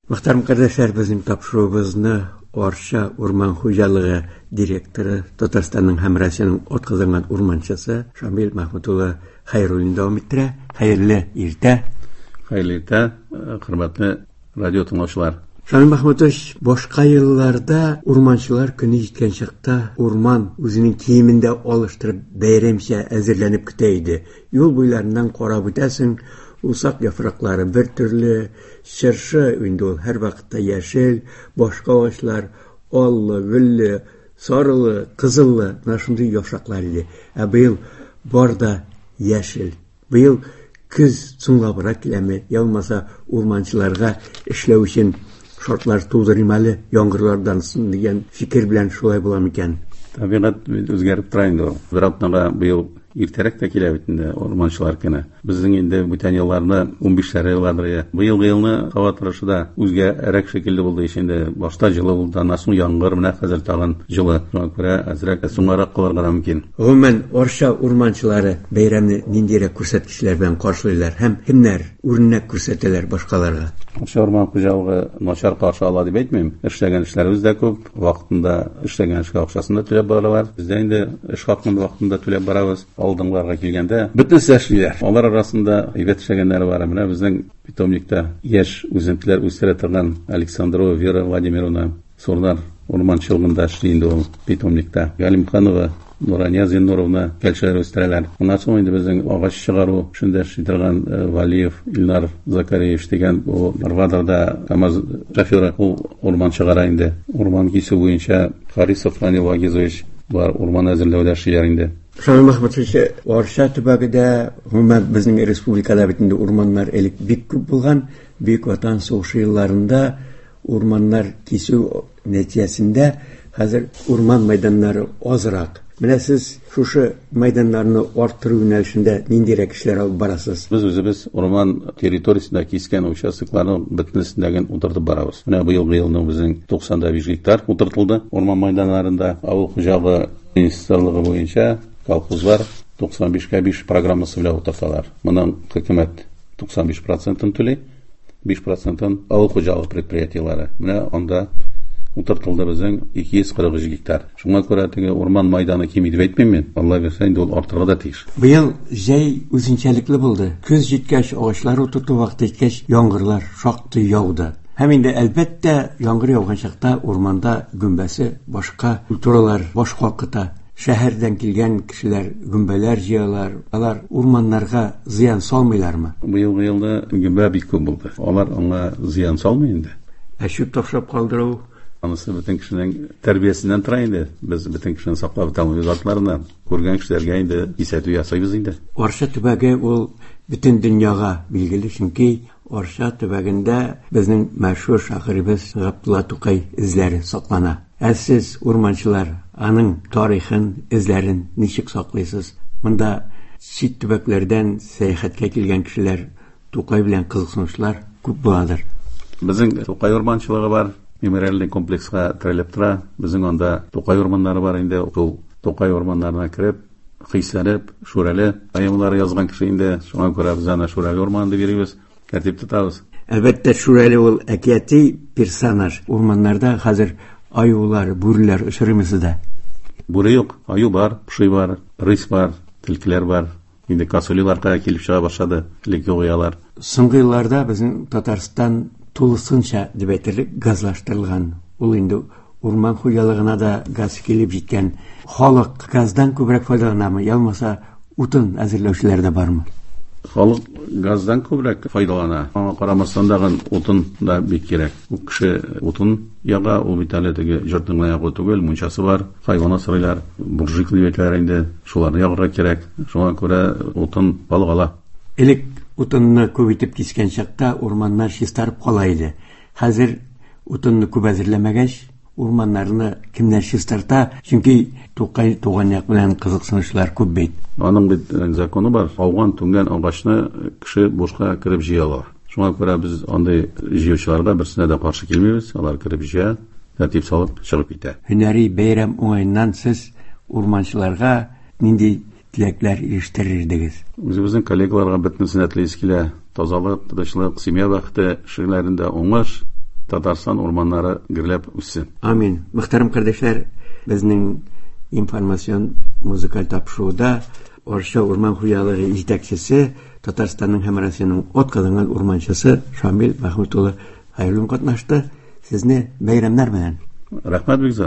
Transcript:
Muhtaram kardeşler, bizim tapşırığımızı Orşa Urman Hujallığı direktörü Tatastan'ın Hamrasiyanın otkazangan urmançısı Şamil Mahmutulu Hayrulin devam ettire. Hayırlı irte. Hayırlı irte, hürmetli radyo tınlaşılar. Şamil Mahmutuş, boşka yıllarda urmançılar günü yetken şakta urman özünün kiyiminde oluşturup beyремşe hazırlanıp küteydi. Yol boylarından korab ötesin, usak yaprakları bir türlü şırşı ündül her vakitte yeşil, boşka ağaçlar ollu, güllü, sarılı, kızıllı, naşındı yapraklar idi. Bu yıl borda yeşil, bu yıl kız sunlabıra kilemi, yalmasa urmançılarga işlev için şartlar tuğdurmalı, yağmurlardan degan fikir bilen şulay bulam eken. Tabiat özgerip turaydı. Bir atnaga bu yıl irterek de kilebitinde ormançılar kene. Bizden indi bütün yıllarını 15'ler yıllardır. Bu yılını havatıraşı da özge erek şekilde buldu işinde. Başta жылы buldu. Nasıl yağmur mına hazır tağın жылы. Sonra göre azrak sungarak kılarlar mümkün. Umumen Orşa urmançıları beyramni nindirek kürsətkişler ben karşılayırlar. Hem kimler ürünnek kürsəteler başkalarına. Orşa Urman Hujalığı naçar karşı aladı deb aytmayım. İşlegen işlerimiz de köp. Vaqtında işlegen işe akşasında tülep baralar. Bizde indi iş hakkında vaqtında tülep barabız. Aldыңlarga келгәндә bütün сәшләр. Алар арасында әйбәт эшләгәннәр бар. Менә безнең питомникта яшь үзентләр үстерә торган Александрова Вера Владимировна Сорнар урманчылыгында эшли инде ул питомникта. Галимханова Нурания Зинуровна кәлшәләр үстерәләр. Моннан соң инде безнең агач чыгару шунда эшли торган Валиев Илнар Закариевич дигән бу Норвадарда КамАЗ шоферы ул урман чыгара инде. Урман кисү буенча Харисов Ранил Вагизович бар урман әзерләүдә эшләр инде. Şamil Mahmutuş, Orşa tübagida bizim Respublikada bitinde urmanlar elik bik küp bulgan. Büyük Vatan Soğuşu yıllarında urmanlar kesiu neticesinde hazır urman meydanları azırak. Mine siz şu meydanlarını artırı yönelişinde nindirek işler alıp barasız. Biz özümüz orman teritoriyasında kesken участокларны bitmesinden отыртып барабыз. Менә бу елның безнең 95 гектар утыртылды. Orman майданнарында авыл хуҗалыгы министрлыгы буенча колхозлар 95-ка 5 программасы белән утырталар. Моның хөкүмәт 95%-ын түләй, 5%-ын авыл хуҗалык предприятиеләре. Менә анда утыртылды безнең 243 гектар. Шуңа күрә теге урман майданы кими дип әйтмим мин. Алла берсә инде ул артырга да тиеш. Бу ел җәй үзенчәлекле булды. Көз җиткәч агачлар утырту вакыты җиткәч яңгырлар шактый яуды. Һәм инде әлбәттә яңгыр яуган чакта урманда гөмбәсе башка культуралар баш калкыта. Şehirden gelgen kişiler gümbələr jiyalar, alar urmanlarga ziyan salmıylarmı? Bu yılda gümbə bik köp buldu. Onlar ona ziyan salmayındı. Şu topşap kaldırı. Anısı bütün kişinin terbiyesinden turaydı. Biz bütün kişinin saklap tutamıyoruz atlarından. Görgen kişilerge indi, isəti yasayız indi. Orşa tübəgi ol bütün dünyaga bilgili. Çünki Orşa tübəgində bizning məşhur şahırımız Abdullah Tuqay izləri saklana. Siz urmançılar anın tarixin, izlərin nişik saklaysız? Bunda çit tübəklərdən səyahətə gələn kişilər Tuqay bilən qızıqsınışlar көп buladır. Bizim Tuqay urmançılığı var. Memorialli kompleksga tirilib tura. Bizim onda Tuqay urmanları var indi. O Tuqay urmanlarına kirib, xiysanib, şurali ayımları yazgan kişi indi. Şuna görə biz ana şurali urmanını beribіз. Tertip tutabız. Elbette şurali ol əkiyyəti personaj. Urmanlarda hazır ayular, buriler ışırımızı da. Buri yok. Ayu var, pışıy var, rıs var, tilkiler var. Şimdi kasolilarga kelip çığa başladı. Tilki oyalar. Soңғы yıllarda bizim Tatarstan tulısınca dibetili gazlaştırılgan. Ol indi urman hujalığına da gaz kelip jitken. Halk gazdan köbrek faydalanamı? Yalmasa utun әзерләүчеләр дә бармы? Халык газдан күбрәк файдалана. Аңа карамастан да утын да бик кирәк. У кеше утын яга, ул бит әле теге җыртның ягы түгел, мунчасы бар. Хайванат сырыйлар, буржик дибетләр инде, шуларны ягырга кирәк. Шуңа күрә утын балык ала. Элек утынны күп итеп кискән чакта урманнар чистарып кала иде. Хәзер утынны күп әзерләмәгәч, урманнарны кемнәр чистарта? Чөнки Туqay туган як белән кызыксынышлар күп бит. Аның бит законы бар. Ауган түнгән агачны кеше бушка кирип җыя ала. Шуңа күрә без андай җыючыларга берсенә дә каршы килмибез. Алар кирип җыя, тәртип салып чыгып китә. Һөнәри бәйрәм уңайыннан сез урманчыларга нинди тилекләр ирештерердегез? Безнең коллегаларга бөтенсенә теләйбез килә. Тазалык, тынычлык, семья бәхете эшләрендә уңыш, Татарстан урманнары гөрләп үссен. Амин. Мөхтәрәм кардәшләр, безнең информацион музыкаль тапшыруда Орша урман хуҗалыгы җитәкчесе, Татарстанның һәм Россиянең атказанган урманчысы Шамил Мәхмүт улы Хәйруллин катнашты. Сезне бәйрәмнәр белән. Рәхмәт бик